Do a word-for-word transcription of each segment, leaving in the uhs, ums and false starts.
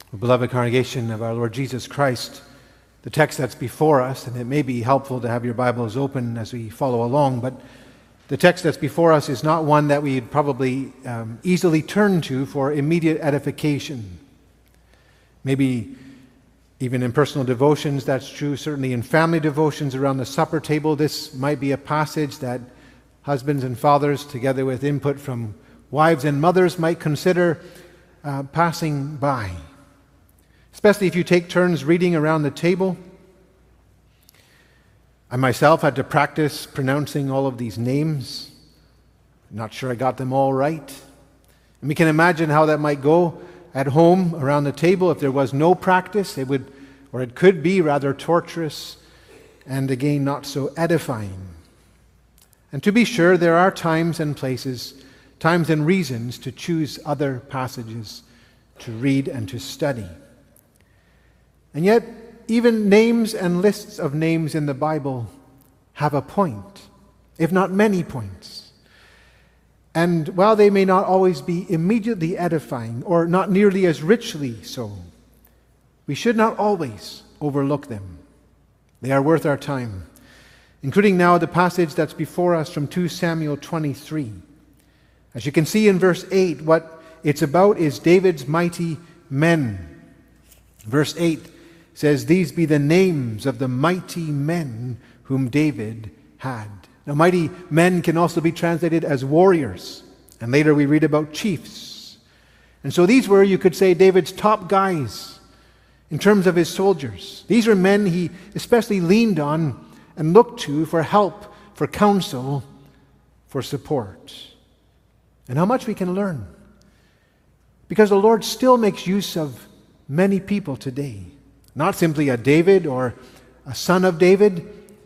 Beloved congregation of our Lord Jesus Christ, the text that's before us, and it may be helpful to have your Bibles open as we follow along, but the text that's before us is not one that we'd probably um, easily turn to for immediate edification. Maybe even in personal devotions, that's true. Certainly in family devotions around the supper table, this might be a passage that husbands and fathers, together with input from wives and mothers, might consider uh, passing by. Especially if you take turns reading around the table. I myself had to practice pronouncing all of these names. Not sure I got them all right. And we can imagine how that might go at home around the table if there was no practice. It would, or it could be rather torturous and again not so edifying. And to be sure, there are times and places, times and reasons to choose other passages to read and to study. And yet, even names and lists of names in the Bible have a point, if not many points. And while they may not always be immediately edifying or not nearly as richly so, we should not always overlook them. They are worth our time, including now the passage that's before us from Second Samuel twenty-three. As you can see in verse eight, what it's about is David's mighty men. Verse eight says, "These be the names of the mighty men whom David had." Now, mighty men can also be translated as warriors. And later we read about chiefs. And so these were, you could say, David's top guys in terms of his soldiers. These are men he especially leaned on and looked to for help, for counsel, for support. And how much we can learn. Because the Lord still makes use of many people today. Not simply a David or a son of David.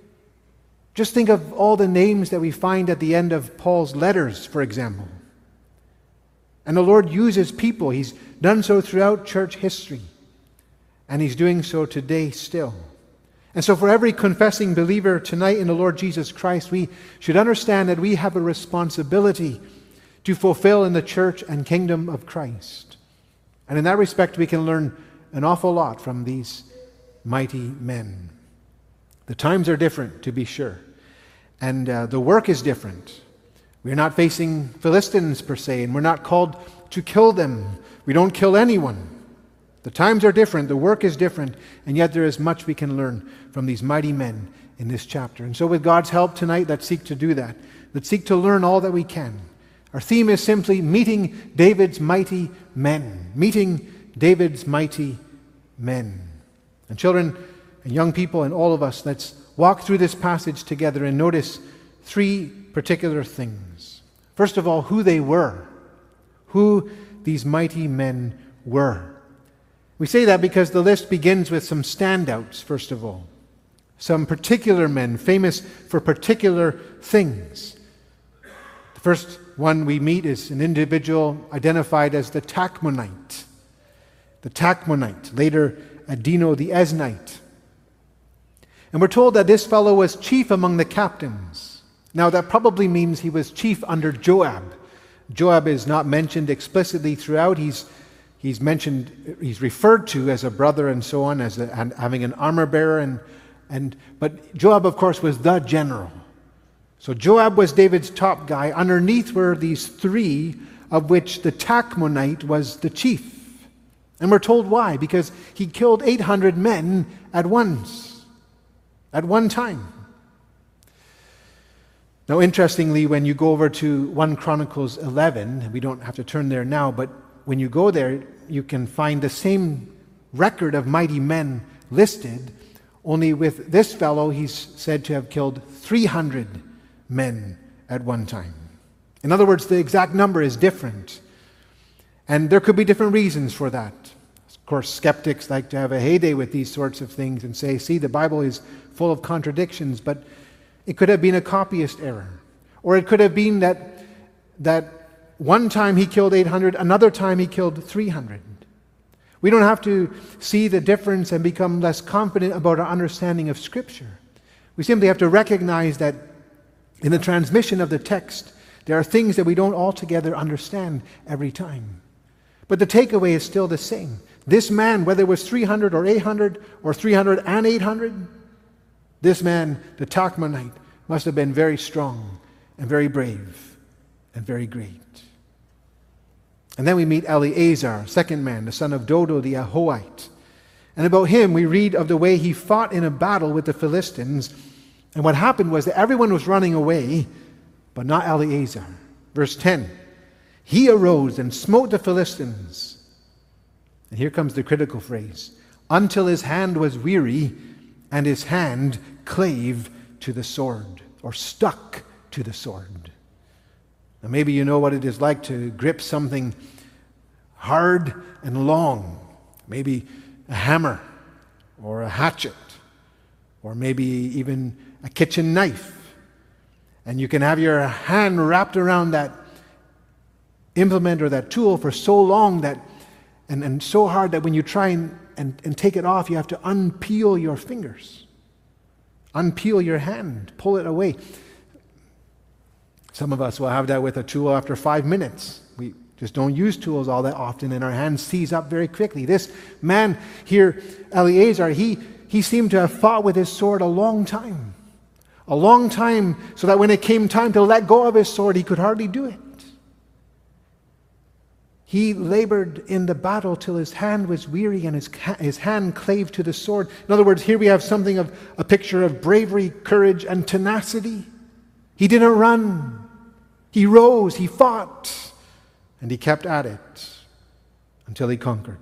Just think of all the names that we find at the end of Paul's letters, for example. And the Lord uses people. He's done so throughout church history. And He's doing so today still. And so for every confessing believer tonight in the Lord Jesus Christ, we should understand that we have a responsibility to fulfill in the church and kingdom of Christ. And in that respect, we can learn an awful lot from these mighty men. The times are different, to be sure. And uh, the work is different. We're not facing Philistines per se, and we're not called to kill them. We don't kill anyone. The times are different, the work is different, and yet there is much we can learn from these mighty men in this chapter. And so with God's help tonight, let's seek to do that. Let's seek to learn all that we can. Our theme is simply meeting David's mighty men. Meeting David's mighty men. And children and young people and all of us, let's walk through this passage together and notice three particular things. First of all, who they were. Who these mighty men were. We say that because the list begins with some standouts, first of all. Some particular men, famous for particular things. The first one we meet is an individual identified as the Tachmonite. The Tachmonite, later Adino the Eznite. And we're told that this fellow was chief among the captains. Now that probably means he was chief under Joab. Joab is not mentioned explicitly throughout. He's he's mentioned, he's referred to as a brother and so on, as a, and having an armor bearer. And, and but Joab, of course, was the general. So Joab was David's top guy. Underneath were these three, of which the Tachmonite was the chief. And we're told why. Because he killed eight hundred men at once. At one time. Now, interestingly, when you go over to First Chronicles eleven, we don't have to turn there now, but when you go there, you can find the same record of mighty men listed, only with this fellow, he's said to have killed three hundred men at one time. In other words, the exact number is different. And there could be different reasons for that. Of course, skeptics like to have a heyday with these sorts of things and say, see, the Bible is full of contradictions, but it could have been a copyist error. Or it could have been that, that one time he killed eight hundred, another time he killed three hundred. We don't have to see the difference and become less confident about our understanding of Scripture. We simply have to recognize that in the transmission of the text, there are things that we don't altogether understand every time. But the takeaway is still the same. This man, whether it was three hundred or eight hundred or three hundred and eight hundred, this man, the Tachmonite, must have been very strong and very brave and very great. And then we meet Eleazar, second man, the son of Dodo the Ahohite. And about him we read of the way he fought in a battle with the Philistines. And what happened was that everyone was running away, but not Eleazar. Verse ten, he arose and smote the Philistines. And here comes the critical phrase, until his hand was weary and his hand clave to the sword, or stuck to the sword. Now maybe you know what it is like to grip something hard and long, maybe a hammer or a hatchet or maybe even a kitchen knife. And you can have your hand wrapped around that implement or that tool for so long that and, and so hard that when you try and, and, and take it off, you have to unpeel your fingers, unpeel your hand, pull it away. Some of us will have that with a tool after five minutes. We just don't use tools all that often, and our hands seize up very quickly. This man here, Eleazar, he, he seemed to have fought with his sword a long time. A long time, so that when it came time to let go of his sword, he could hardly do it. He labored in the battle till his hand was weary and his, his hand clave to the sword. In other words, here we have something of a picture of bravery, courage, and tenacity. He didn't run. He rose, he fought, and he kept at it until he conquered.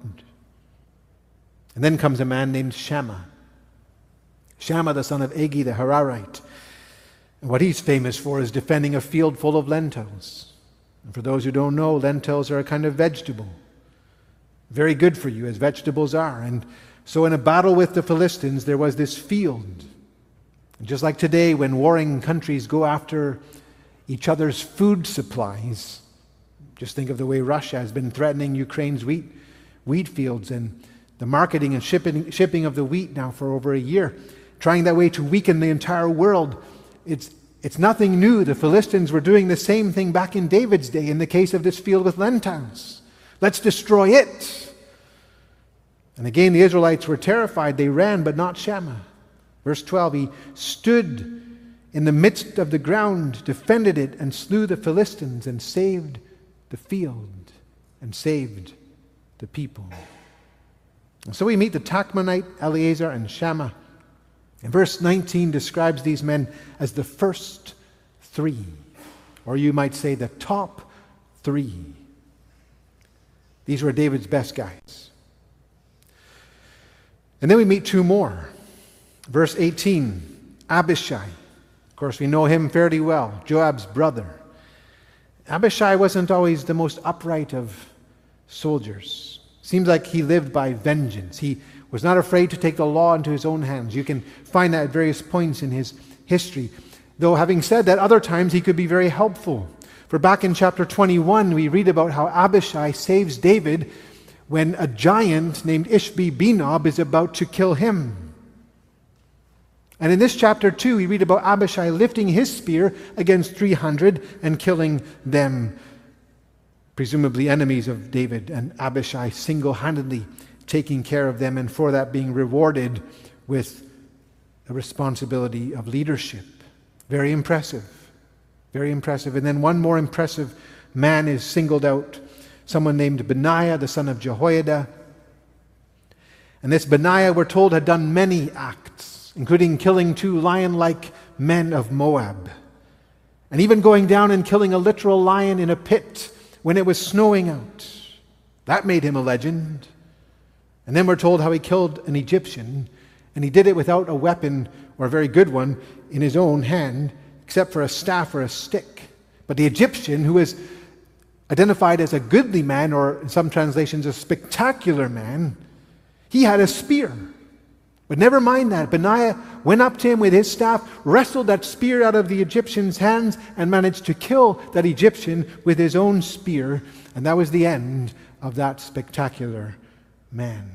And then comes a man named Shammah. Shammah, the son of Agi the Hararite. And what he's famous for is defending a field full of lentils. And for those who don't know, lentils are a kind of vegetable. Very good for you, as vegetables are. And so in a battle with the Philistines, there was this field. And just like today, when warring countries go after each other's food supplies, just think of the way Russia has been threatening Ukraine's wheat, wheat fields and the marketing and shipping, shipping of the wheat now for over a year, trying that way to weaken the entire world. It's, it's nothing new. The Philistines were doing the same thing back in David's day in the case of this field with lentils. Let's destroy it. And again, the Israelites were terrified. They ran, but not Shammah. Verse twelve, he stood in the midst of the ground, defended it, and slew the Philistines, and saved the field, and saved the people. And so we meet the Tachmonite, Eleazar, and Shammah. And verse nineteen describes these men as the first three, or you might say the top three. These were David's best guys. And then we meet two more. Verse eighteen, Abishai. Of course, we know him fairly well, Joab's brother. Abishai wasn't always the most upright of soldiers. Seems like he lived by vengeance. He was not afraid to take the law into his own hands. You can find that at various points in his history. Though having said that, other times he could be very helpful. For back in chapter twenty-one, we read about how Abishai saves David when a giant named Ishbi-Benob is about to kill him. And in this chapter two, we read about Abishai lifting his spear against three hundred and killing them, presumably enemies of David, and Abishai single-handedly taking care of them, and for that being rewarded with a responsibility of leadership. Very impressive. Very impressive. And then one more impressive man is singled out, someone named Benaiah, the son of Jehoiada. And this Benaiah, we're told, had done many acts, including killing two lion-like men of Moab, and even going down and killing a literal lion in a pit when it was snowing out. That made him a legend. And then we're told how he killed an Egyptian, and he did it without a weapon, or a very good one, in his own hand, except for a staff or a stick. But the Egyptian, who is identified as a goodly man, or in some translations a spectacular man, he had a spear. But never mind that. Benaiah went up to him with his staff, wrestled that spear out of the Egyptian's hands, and managed to kill that Egyptian with his own spear. And that was the end of that spectacular man.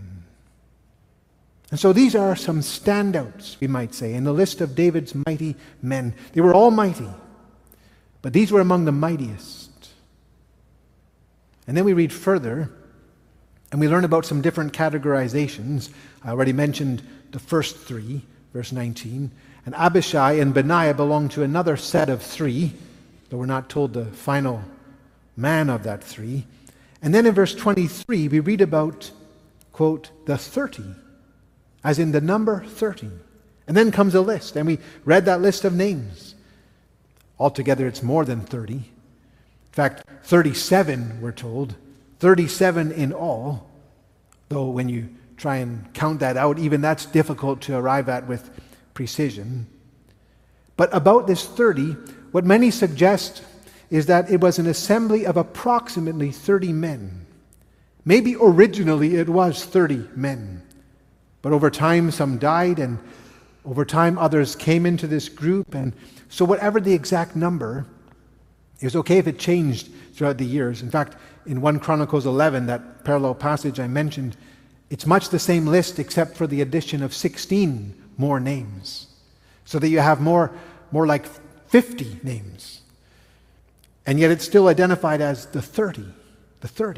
And so these are some standouts, we might say, in the list of David's mighty men. They were all mighty, but these were among the mightiest. And then we read further And we learn about some different categorizations. I already mentioned the first three, verse nineteen. And Abishai and Benaiah belong to another set of three, though we're not told the final man of that three. And then in verse twenty-three, we read about, quote, the thirty, as in the number thirty. And then comes a list, and we read that list of names. Altogether, it's more than thirty. In fact, thirty-seven, we're told. thirty-seven in all, though when you try and count that out, even that's difficult to arrive at with precision. But about this thirty, what many suggest is that it was an assembly of approximately thirty men. Maybe originally it was thirty men, but over time some died, and over time others came into this group, and so whatever the exact number, it was okay if it changed throughout the years. In fact, in First Chronicles eleven, that parallel passage I mentioned, it's much the same list except for the addition of sixteen more names, so that you have more, more like fifty names. And yet it's still identified as the thirty, the thirty.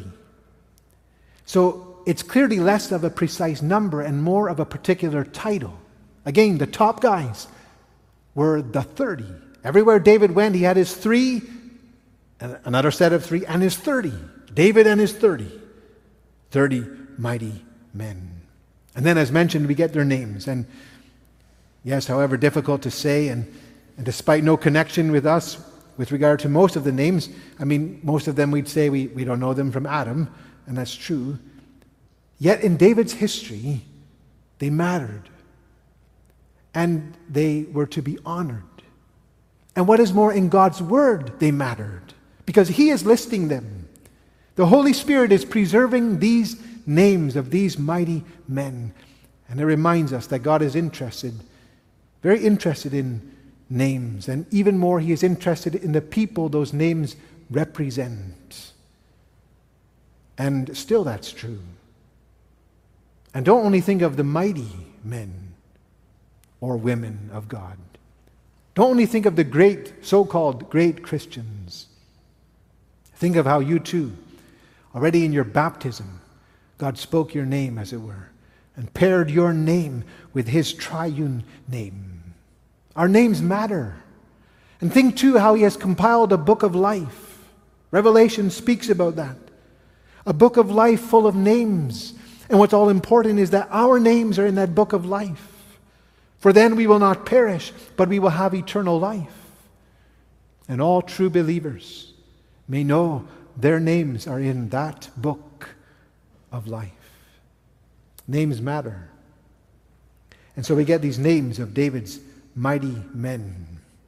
So it's clearly less of a precise number and more of a particular title. Again, the top guys were the thirty. Everywhere David went, he had his three, another set of three, and his thirty. David and his thirty. thirty mighty men. And then, as mentioned, we get their names. And yes, however difficult to say, and, and despite no connection with us with regard to most of the names, I mean, most of them we'd say we, we don't know them from Adam, and that's true. Yet in David's history, they mattered. And they were to be honored. And what is more, in God's word, they mattered. Because he is listing them. The Holy Spirit is preserving these names of these mighty men. And it reminds us that God is interested, very interested in names. And even more, he is interested in the people those names represent. And still that's true. And don't only think of the mighty men or women of God. Don't only think of the great, so-called great Christians. Think of how you too, already in your baptism, God spoke your name, as it were, and paired your name with his triune name. Our names matter. And think too how he has compiled a book of life. Revelation speaks about that. A book of life full of names. And what's all important is that our names are in that book of life. For then we will not perish, but we will have eternal life. And all true believers may know their names are in that book of life. Names matter. And so we get these names of David's mighty men.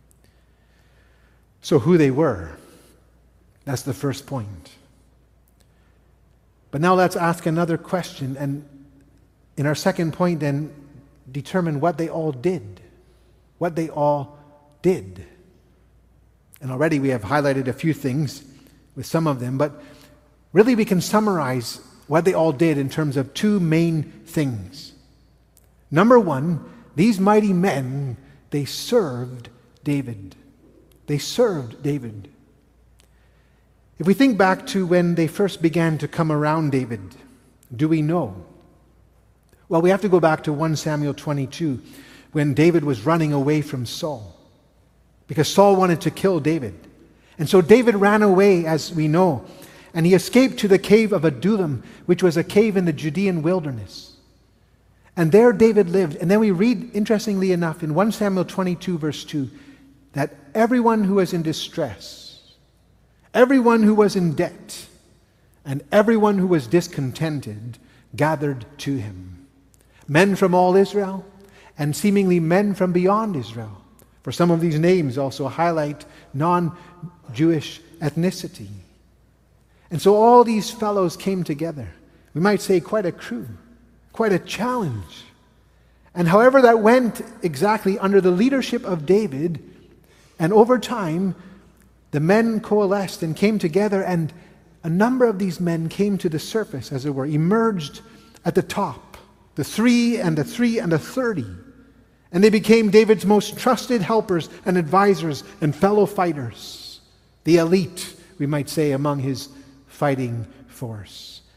So who they were, that's the first point. But now let's ask another question, and in our second point then, determine what they all did. What they all did. And already we have highlighted a few things with some of them, but really we can summarize what they all did in terms of two main things. Number one, these mighty men, they served David. They served David. If we think back to when they first began to come around David, do we know? Well, we have to go back to First Samuel twenty-two, when David was running away from Saul, because Saul wanted to kill David. And so David ran away, as we know, and he escaped to the cave of Adullam, which was a cave in the Judean wilderness. And there David lived. And then we read, interestingly enough, in First Samuel twenty-two, verse two, that everyone who was in distress, everyone who was in debt, and everyone who was discontented gathered to him. Men from all Israel, and seemingly men from beyond Israel. For some of these names also highlight non-Jewish ethnicity. And so all these fellows came together. We might say quite a crew, quite a challenge. And however that went exactly under the leadership of David, and over time, the men coalesced and came together, and a number of these men came to the surface, as it were, emerged at the top. The three and the three and the thirty. And they became David's most trusted helpers and advisors and fellow fighters. The elite, we might say, among his fighting force.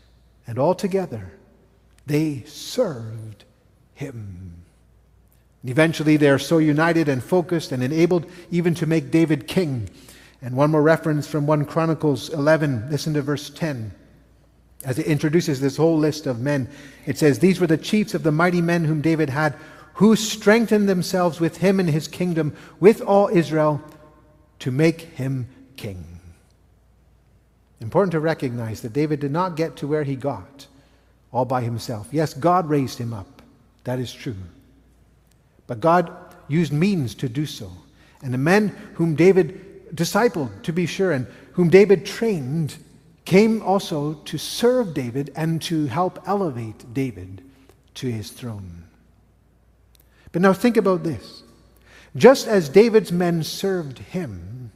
And all together, they served him. And eventually, they are so united and focused and enabled even to make David king. And one more reference from First Chronicles eleven. Listen to verse ten. As it introduces this whole list of men, it says, "These were the chiefs of the mighty men whom David had, who strengthened themselves with him in his kingdom, with all Israel, to make him king." Important to recognize that David did not get to where he got all by himself. Yes, God raised him up. That is true. But God used means to do so. And the men whom David discipled, to be sure, and whom David trained, came also to serve David and to help elevate David to his throne. But now think about this. Just as David's men served him,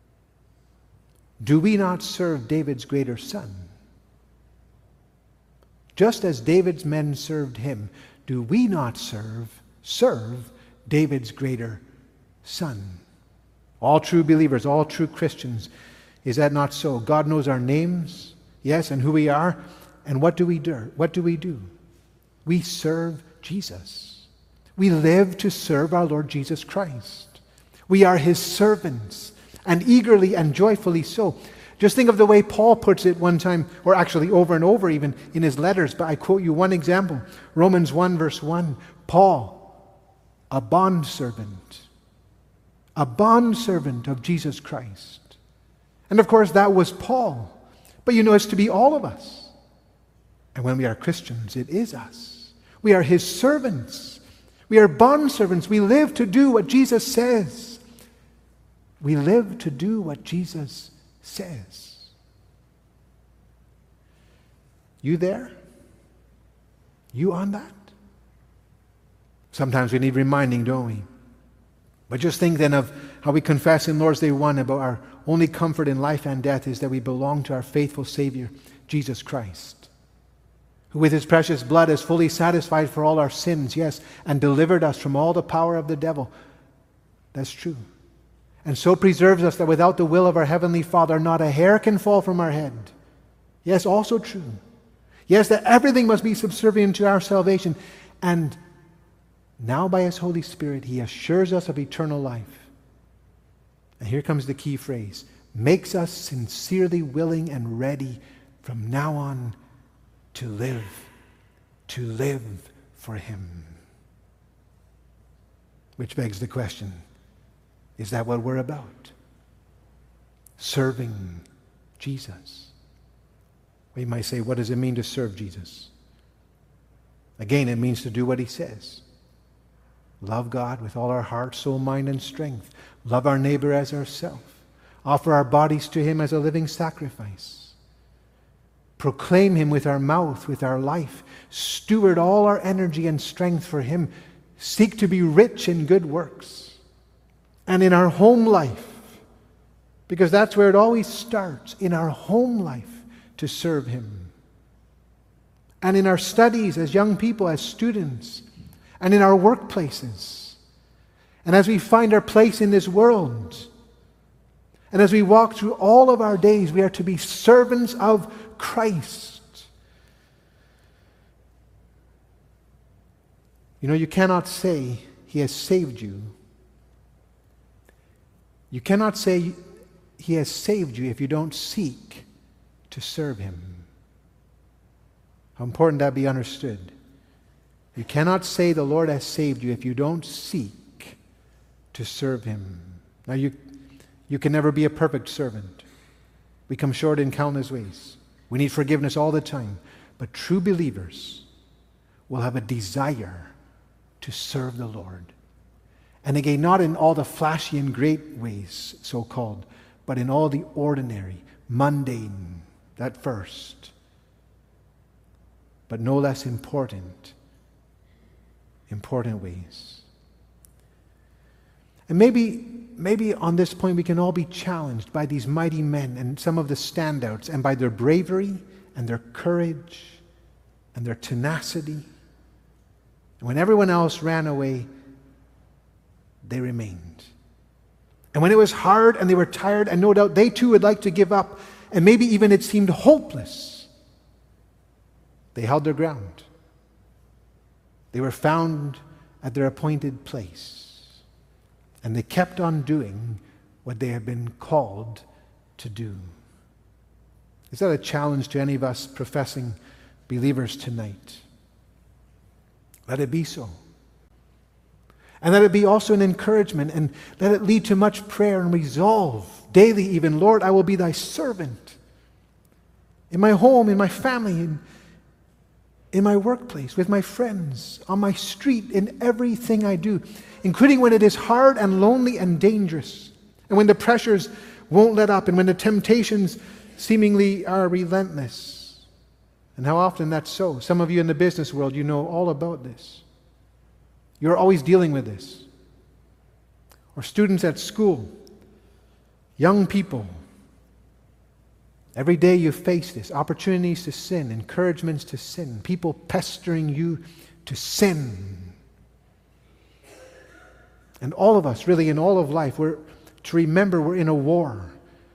do we not serve David's greater son? Just as David's men served him, do we not serve, serve David's greater son? All true believers, all true Christians, is that not so? God knows our names, yes, and who we are. And what do we do? What do we do? We serve Jesus. We live to serve our Lord Jesus Christ. We are his servants, and eagerly and joyfully so. Just think of the way Paul puts it one time, or actually over and over even in his letters, but I quote you one example. Romans one verse one, Paul, a bondservant, a bondservant of Jesus Christ. And of course that was Paul, but you know it's to be all of us. And when we are Christians, it is us. We are his servants. We are bondservants. We live to do what Jesus says. We live to do what Jesus says. You there? You on that? Sometimes we need reminding, don't we? But just think then of how we confess in Lord's Day one about our only comfort in life and death is that we belong to our faithful Savior, Jesus Christ, who with his precious blood has fully satisfied for all our sins, yes, and delivered us from all the power of the devil. That's true. And so preserves us that without the will of our Heavenly Father, not a hair can fall from our head. Yes, also true. Yes, that everything must be subservient to our salvation. And now by his Holy Spirit, he assures us of eternal life. And here comes the key phrase, makes us sincerely willing and ready from now on to live, to live for him. Which begs the question, is that what we're about? Serving Jesus. We might say, what does it mean to serve Jesus? Again, it means to do what he says. Love God with all our heart, soul, mind, and strength. Love our neighbor as ourselves. Offer our bodies to him as a living sacrifice. Proclaim him with our mouth, with our life. Steward all our energy and strength for him. Seek to be rich in good works. And in our home life, because that's where it always starts, in our home life, to serve him. And in our studies as young people, as students, and in our workplaces. And as we find our place in this world, and as we walk through all of our days, we are to be servants of Christ. You know, you cannot say he has saved you. You cannot say he has saved you if you don't seek to serve him. How important that be understood. You cannot say the Lord has saved you if you don't seek to serve him. Now you, you can never be a perfect servant. We come short in countless ways. We need forgiveness all the time. But true believers will have a desire to serve the Lord. And again, not in all the flashy and great ways, so-called, but in all the ordinary, mundane, that first, but no less important, important ways. And maybe, maybe on this point we can all be challenged by these mighty men and some of the standouts, and by their bravery and their courage and their tenacity. And when everyone else ran away, they remained. And when it was hard and they were tired, and no doubt they too would like to give up, and maybe even it seemed hopeless, They held their ground. They were found at their appointed place. And they kept on doing what they had been called to do. Is that a challenge to any of us professing believers tonight? Let it be so. And let it be also an encouragement, and let it lead to much prayer and resolve daily even. Lord, I will be thy servant in my home, in my family, in, in my workplace, with my friends, on my street, in everything I do, including when it is hard and lonely and dangerous, and when the pressures won't let up, and when the temptations seemingly are relentless. And how often that's so. Some of you in the business world, you know all about this. You're always dealing with this. Or students at school, young people. Every day you face this, opportunities to sin, encouragements to sin, people pestering you to sin. And all of us, really in all of life, we're to remember we're in a war.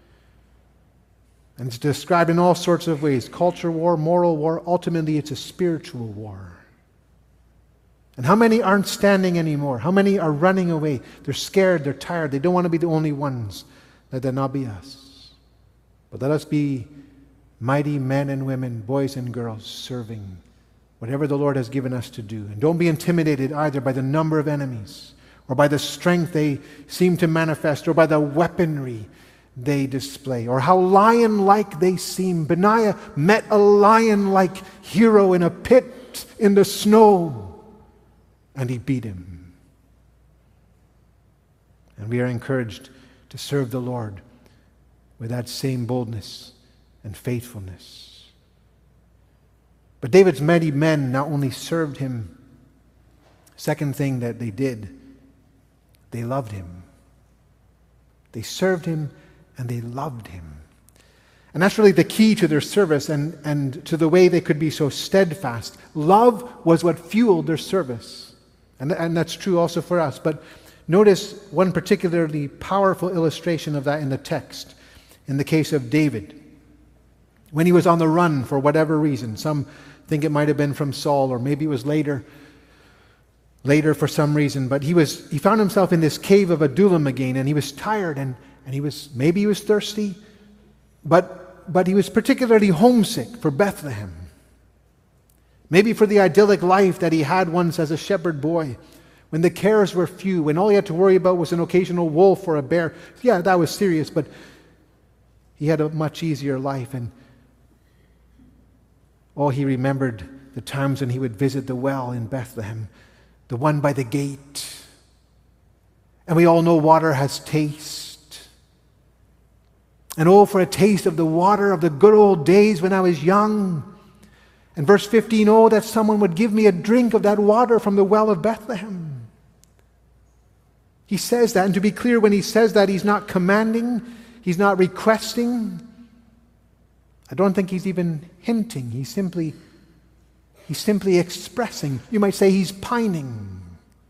And it's described in all sorts of ways. Culture war, moral war, ultimately it's a spiritual war. And how many aren't standing anymore? How many are running away? They're scared, they're tired, they don't want to be the only ones. Let that not be us. But let us be mighty men and women, boys and girls, serving whatever the Lord has given us to do. And don't be intimidated either by the number of enemies, or by the strength they seem to manifest, or by the weaponry they display, or how lion-like they seem. Benaiah met a lion-like hero in a pit in the snow, and he beat him. And we are encouraged to serve the Lord with that same boldness and faithfulness. But David's mighty men not only served him, second thing that they did, they loved him. They served him and they loved him. And that's really the key to their service and, and to the way they could be so steadfast. Love was what fueled their service. And, and that's true also for us. But notice one particularly powerful illustration of that in the text, in the case of David. When he was on the run for whatever reason, some think it might have been from Saul, or maybe it was later, later for some reason, but he was he found himself in this cave of Adullam again, and he was tired, and, and he was maybe he was thirsty, but but he was particularly homesick for Bethlehem. Maybe for the idyllic life that he had once as a shepherd boy, when the cares were few, when all he had to worry about was an occasional wolf or a bear. Yeah, that was serious, but he had a much easier life. And oh, he remembered the times when he would visit the well in Bethlehem, the one by the gate. And we all know water has taste. And oh, for a taste of the water of the good old days when I was young. And verse fifteen, oh, that someone would give me a drink of that water from the well of Bethlehem. He says that, and to be clear, when he says that, he's not commanding, he's not requesting. I don't think he's even hinting. He's simply, he's simply expressing. You might say he's pining.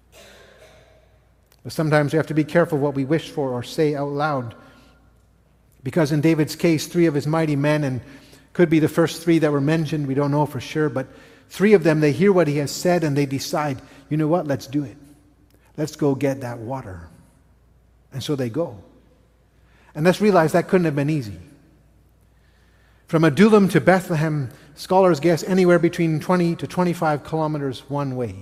But sometimes we have to be careful what we wish for or say out loud. Because in David's case, three of his mighty men, and could be the first three that were mentioned, we don't know for sure, but three of them, they hear what he has said and they decide, you know what, let's do it. Let's go get that water. And so they go. And let's realize that couldn't have been easy. From Adullam to Bethlehem, scholars guess anywhere between twenty to twenty-five kilometers one way.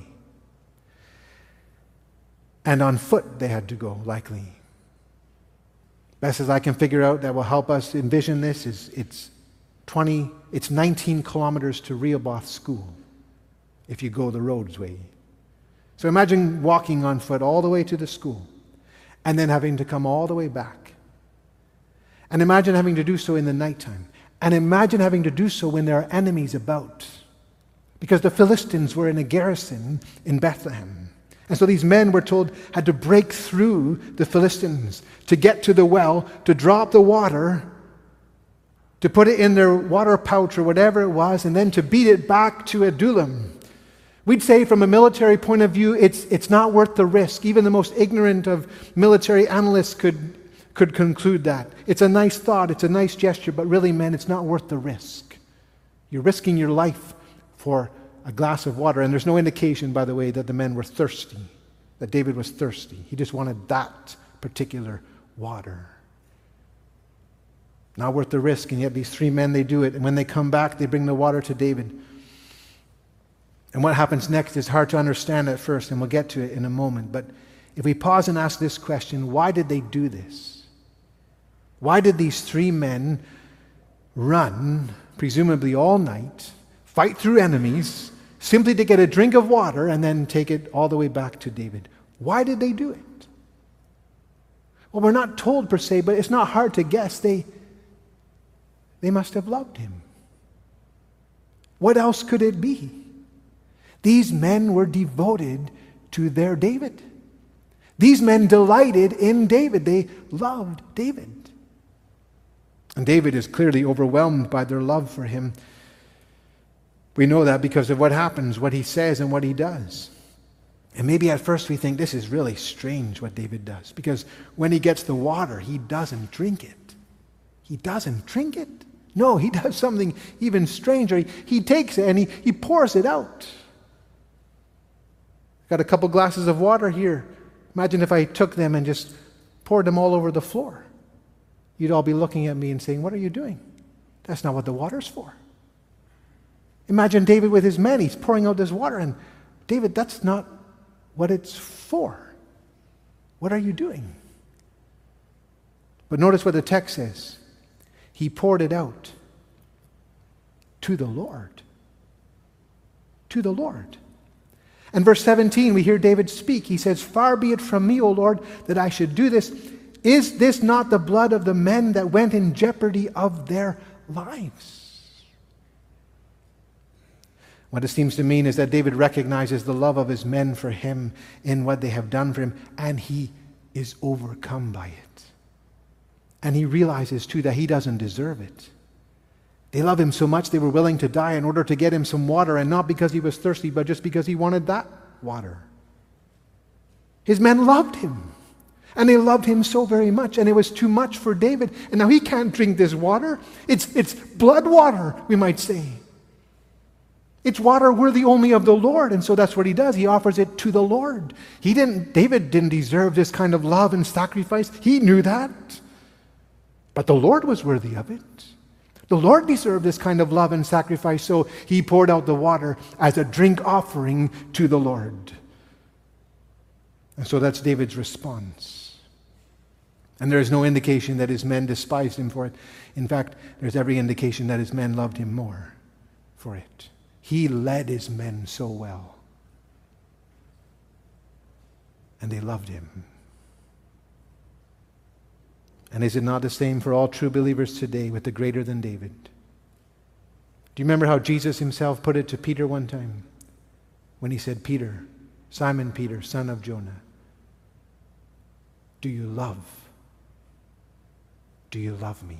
And on foot they had to go, likely. Best as I can figure out that will help us envision this is it's twenty, it's nineteen kilometers to Rehoboth School if you go the road's way. So imagine walking on foot all the way to the school and then having to come all the way back. And imagine having to do so in the nighttime. And imagine having to do so when there are enemies about. Because the Philistines were in a garrison in Bethlehem. And so these men, we're told, had to break through the Philistines to get to the well, to draw up the water, to put it in their water pouch or whatever it was, and then to beat it back to Adullam. We'd say from a military point of view, it's, it's not worth the risk. Even the most ignorant of military analysts could, could conclude that. It's a nice thought, it's a nice gesture, but really, men, it's not worth the risk. You're risking your life for a glass of water. And there's no indication, by the way, that the men were thirsty, that David was thirsty. He just wanted that particular water. Not worth the risk, and yet these three men, they do it. And when they come back, they bring the water to David. And what happens next is hard to understand at first, and we'll get to it in a moment. But if we pause and ask this question, why did they do this? Why did these three men run, presumably all night, fight through enemies, simply to get a drink of water and then take it all the way back to David? Why did they do it? Well, we're not told per se, but it's not hard to guess. They, they must have loved him. What else could it be? These men were devoted to their David. These men delighted in David. They loved David. And David is clearly overwhelmed by their love for him. We know that because of what happens, what he says, and what he does. And maybe at first we think this is really strange what David does, because when he gets the water, he doesn't drink it. He doesn't drink it. No, he does something even stranger. He, he takes it and he, he pours it out. Got a couple glasses of water here. Imagine if I took them and just poured them all over the floor. You'd all be looking at me and saying, "What are you doing? That's not what the water's for." Imagine David with his men. He's pouring out this water, and David, that's not what it's for. What are you doing? But notice what the text says. He poured it out to the Lord. To the Lord. And verse seventeen, we hear David speak. He says, "Far be it from me, O Lord, that I should do this. Is this not the blood of the men that went in jeopardy of their lives?" What it seems to mean is that David recognizes the love of his men for him in what they have done for him, and he is overcome by it. And he realizes, too, that he doesn't deserve it. They love him so much they were willing to die in order to get him some water, and not because he was thirsty, but just because he wanted that water. His men loved him. And they loved him so very much, and it was too much for David. And now he can't drink this water. It's, it's blood water, we might say. It's water worthy only of the Lord, and so that's what he does. He offers it to the Lord. He didn't, David didn't deserve this kind of love and sacrifice. He knew that. But the Lord was worthy of it. The Lord deserved this kind of love and sacrifice, so he poured out the water as a drink offering to the Lord. And so that's David's response. And there is no indication that his men despised him for it. In fact, there's every indication that his men loved him more for it. He led his men so well. And they loved him. And is it not the same for all true believers today with the greater than David? Do you remember how Jesus himself put it to Peter one time? When he said, "Peter, Simon Peter, son of Jonah, do you love? Do you love me?"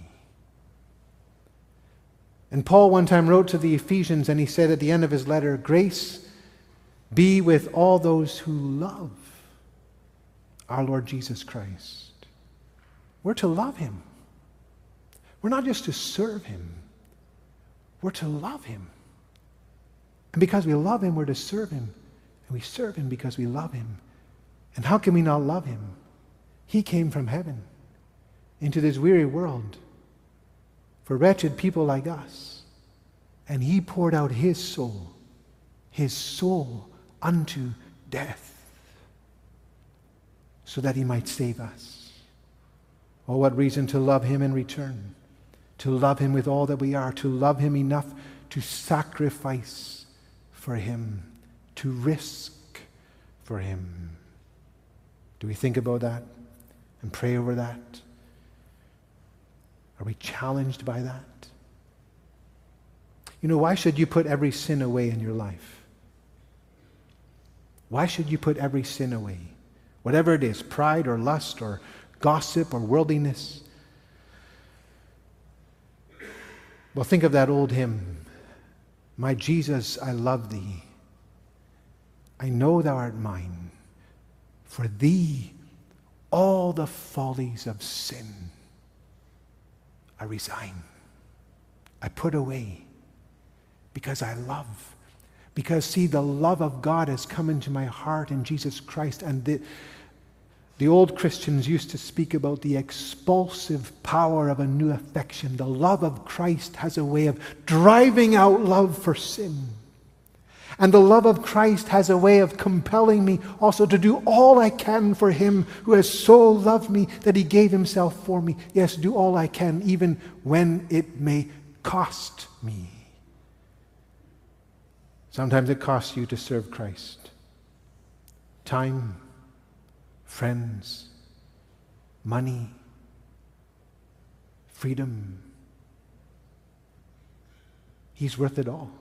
And Paul one time wrote to the Ephesians, and he said at the end of his letter, "Grace be with all those who love our Lord Jesus Christ." We're to love him. We're not just to serve him. We're to love him. And because we love him, we're to serve him. And we serve him because we love him. And how can we not love him? He came from heaven into this weary world for wretched people like us. And he poured out his soul, his soul unto death, so that he might save us. Oh, what reason to love him in return, to love him with all that we are, to love him enough to sacrifice for him, to risk for him. Do we think about that and pray over that? Are we challenged by that? You know, why should you put every sin away in your life? Why should you put every sin away? Whatever it is, pride or lust or gossip or worldliness. Well, think of that old hymn. "My Jesus, I love thee. I know thou art mine. For thee all the follies of sin I resign. I put away because I love Because, see, the love of God has come into my heart in Jesus Christ. And the, the old Christians used to speak about the expulsive power of a new affection. The love of Christ has a way of driving out love for sin. And the love of Christ has a way of compelling me also to do all I can for him who has so loved me that he gave himself for me. Yes, do all I can, even when it may cost me. Sometimes it costs you to serve Christ. Time, friends, money, freedom. He's worth it all.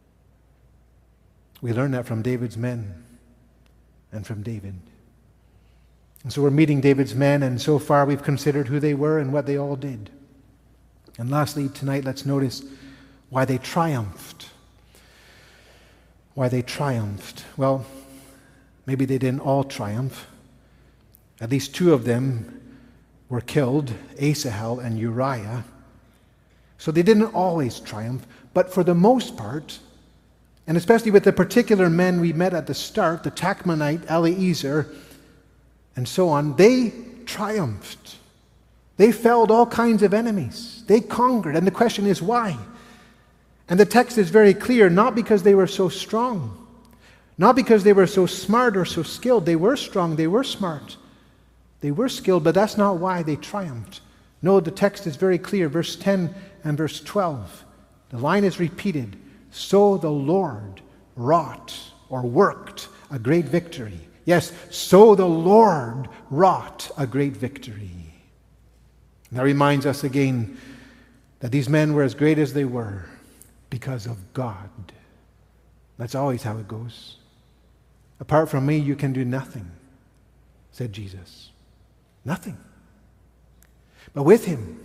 We learn that from David's men and from David. And so we're meeting David's men, and so far we've considered who they were and what they all did. And lastly, tonight, let's notice why they triumphed. Why they triumphed. Well, maybe they didn't all triumph. At least two of them were killed, Asahel and Uriah. So they didn't always triumph, but for the most part, and especially with the particular men we met at the start, the Tachmonite, Eliezer, and so on, they triumphed. They felled all kinds of enemies. They conquered. And the question is why? And the text is very clear, not because they were so strong, not because they were so smart or so skilled. They were strong, they were smart, they were skilled, but that's not why they triumphed. No, the text is very clear, verse ten and verse twelve. The line is repeated. So the Lord wrought or worked a great victory. Yes, so the Lord wrought a great victory. And that reminds us again that these men were as great as they were because of God. That's always how it goes. Apart from me, you can do nothing, said Jesus. Nothing. But with him,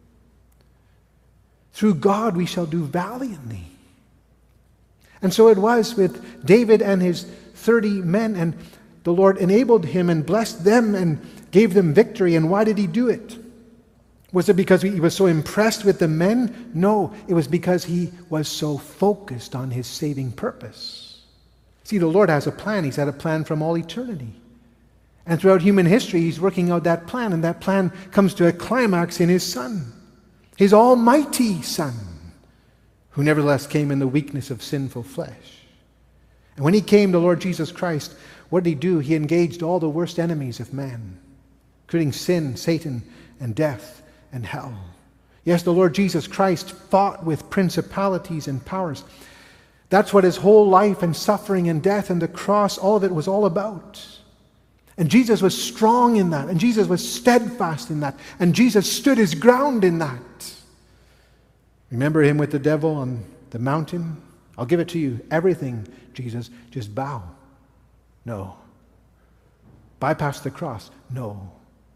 through God, we shall do valiantly. And so it was with David and his thirty men, and the Lord enabled him and blessed them and gave them victory. And why did he do it? Was it because he was so impressed with the men? No, it was because he was so focused on his saving purpose. See, the Lord has a plan. He's had a plan from all eternity. And throughout human history, he's working out that plan, and that plan comes to a climax in his Son, his almighty Son, who nevertheless came in the weakness of sinful flesh. And when he came, the Lord Jesus Christ, what did he do? He engaged all the worst enemies of man, including sin, Satan, and death, and hell. Yes, the Lord Jesus Christ fought with principalities and powers. That's what his whole life and suffering and death and the cross, all of it was all about. And Jesus was strong in that, and Jesus was steadfast in that, and Jesus stood his ground in that. Remember him with the devil on the mountain? I'll give it to you. Everything, Jesus, just bow. No. Bypass the cross. No.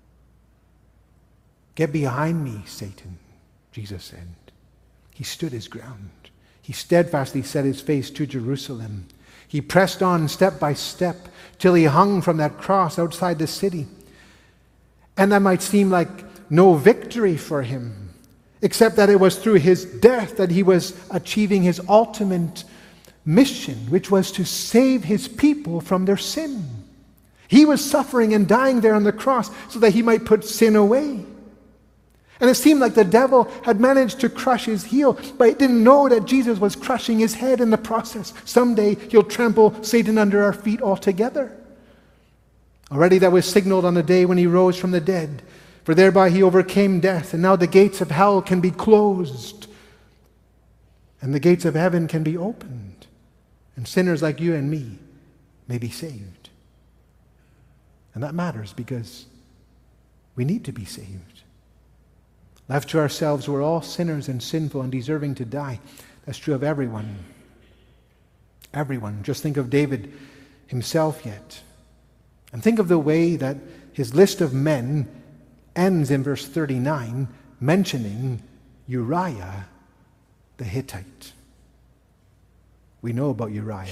Get behind me, Satan, Jesus said. He stood his ground. He steadfastly set his face to Jerusalem. He pressed on step by step till he hung from that cross outside the city. And that might seem like no victory for him, except that it was through his death that he was achieving his ultimate mission, which was to save his people from their sin. He was suffering and dying there on the cross so that he might put sin away. And it seemed like the devil had managed to crush his heel, but he didn't know that Jesus was crushing his head in the process. Someday he'll trample Satan under our feet altogether. Already that was signaled on the day when he rose from the dead, for thereby he overcame death, and now the gates of hell can be closed, and the gates of heaven can be opened, and sinners like you and me may be saved. And that matters because we need to be saved. Left to ourselves, we're all sinners and sinful and deserving to die. That's true of everyone. Everyone. Just think of David himself yet. And think of the way that his list of men ends in verse thirty-nine, mentioning Uriah the Hittite. We know about Uriah.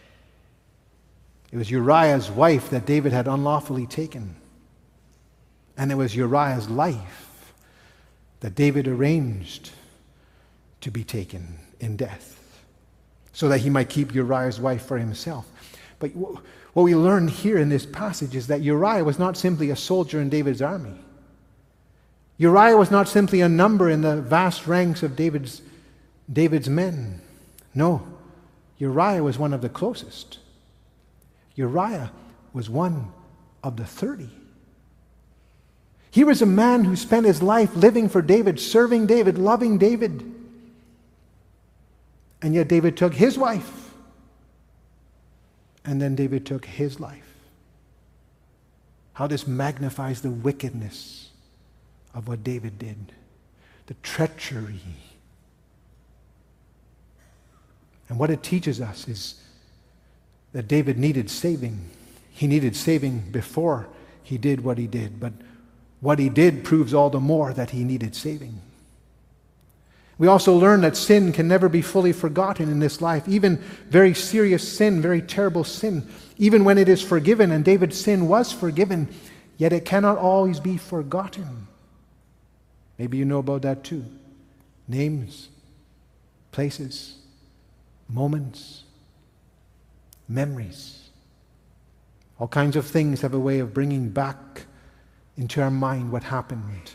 It was Uriah's wife that David had unlawfully taken. And it was Uriah's life that David arranged to be taken in death. so that he might keep Uriah's wife for himself. But what we learn here in this passage is that Uriah was not simply a soldier in David's army. Uriah was not simply a number in the vast ranks of David's, David's men. No, Uriah was one of the closest. Uriah was one of the thirty. He was a man who spent his life living for David, serving David, loving David. And yet David took his wife, and then David took his life. How this magnifies the wickedness of what David did, the treachery. And what it teaches us is that David needed saving. He needed saving before he did what he did, but what he did proves all the more that he needed saving. We also learn that sin can never be fully forgotten in this life. Even very serious sin, very terrible sin, even when it is forgiven, and David's sin was forgiven, yet it cannot always be forgotten. Maybe you know about that too. Names, places, moments, memories. All kinds of things have a way of bringing back into our mind what happened,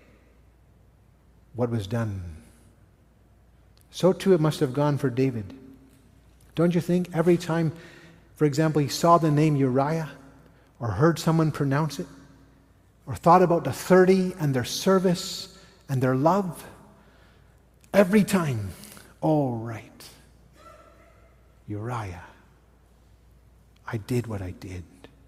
what was done. So too it must have gone for David. Don't you think every time, for example, he saw the name Uriah or heard someone pronounce it or thought about the thirty and their service and their love, every time, oh right, Uriah, I did what I did.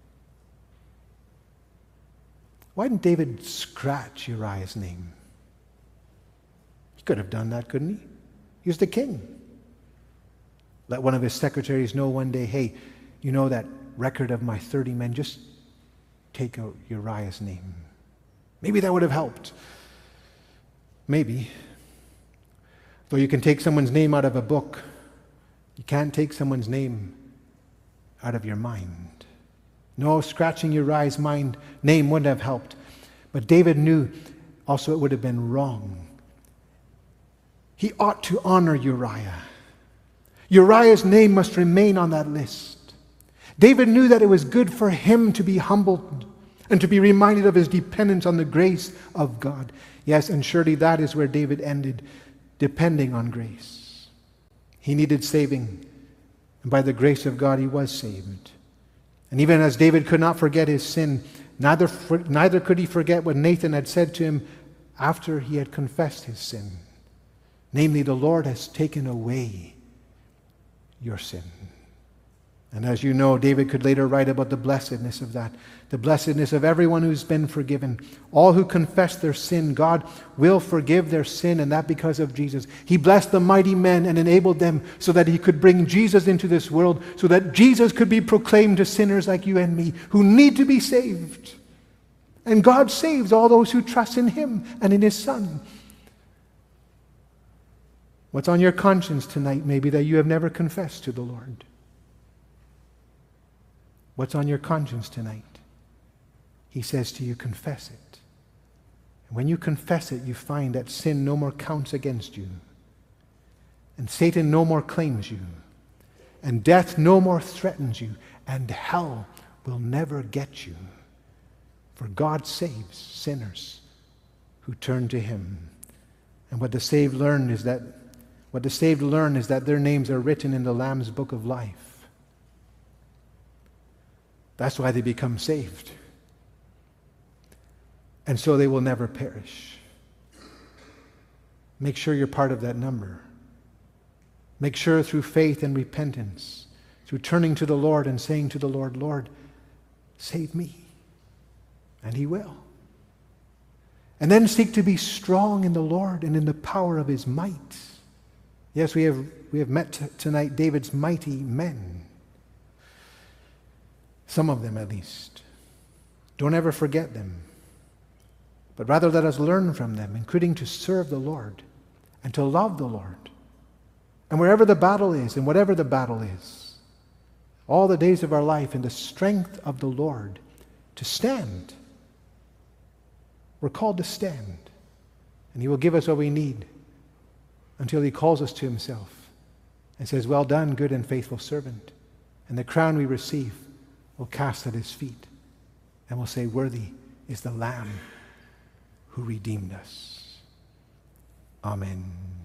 Why didn't David scratch Uriah's name? He could have done that, couldn't he? He was the king. Let one of his secretaries know one day, hey, you know that record of my thirty men, just take out Uriah's name. Maybe that would have helped. Maybe. Though you can take someone's name out of a book, you can't take someone's name out of your mind. No, scratching Uriah's mind name wouldn't have helped. But David knew also it would have been wrong. He ought to honor Uriah. Uriah's name must remain on that list. David knew that it was good for him to be humbled and to be reminded of his dependence on the grace of God. Yes, and surely that is where David ended, depending on grace. He needed saving, and by the grace of God he was saved. And even as David could not forget his sin, neither, neither could he forget what Nathan had said to him after he had confessed his sin. Namely, the Lord has taken away your sin. And as you know, David could later write about the blessedness of that, the blessedness of everyone who's been forgiven. All who confess their sin, God will forgive their sin, and that because of Jesus. He blessed the mighty men and enabled them so that he could bring Jesus into this world, so that Jesus could be proclaimed to sinners like you and me who need to be saved. And God saves all those who trust in him and in his Son. What's on your conscience tonight maybe that you have never confessed to the Lord? What's on your conscience tonight? He says to you, confess it. And when you confess it, you find that sin no more counts against you. And Satan no more claims you. And death no more threatens you. And hell will never get you. For God saves sinners who turn to him. And what the saved learn is that What the saved learn is that their names are written in the Lamb's book of life. That's why they become saved. And so they will never perish. Make sure you're part of that number. Make sure through faith and repentance, through turning to the Lord and saying to the Lord, Lord, save me. And he will. And then seek to be strong in the Lord and in the power of his might. Yes, we have, we have met t- tonight David's mighty men. Some of them at least. Don't ever forget them. But rather let us learn from them, including to serve the Lord and to love the Lord. And wherever the battle is, and whatever the battle is, all the days of our life in the strength of the Lord, to stand. We're called to stand. And he will give us what we need until he calls us to himself. and says, "Well done, good and faithful servant." And the crown we receive, we'll cast at his feet, and we'll say, "Worthy is the Lamb who redeemed us." Amen.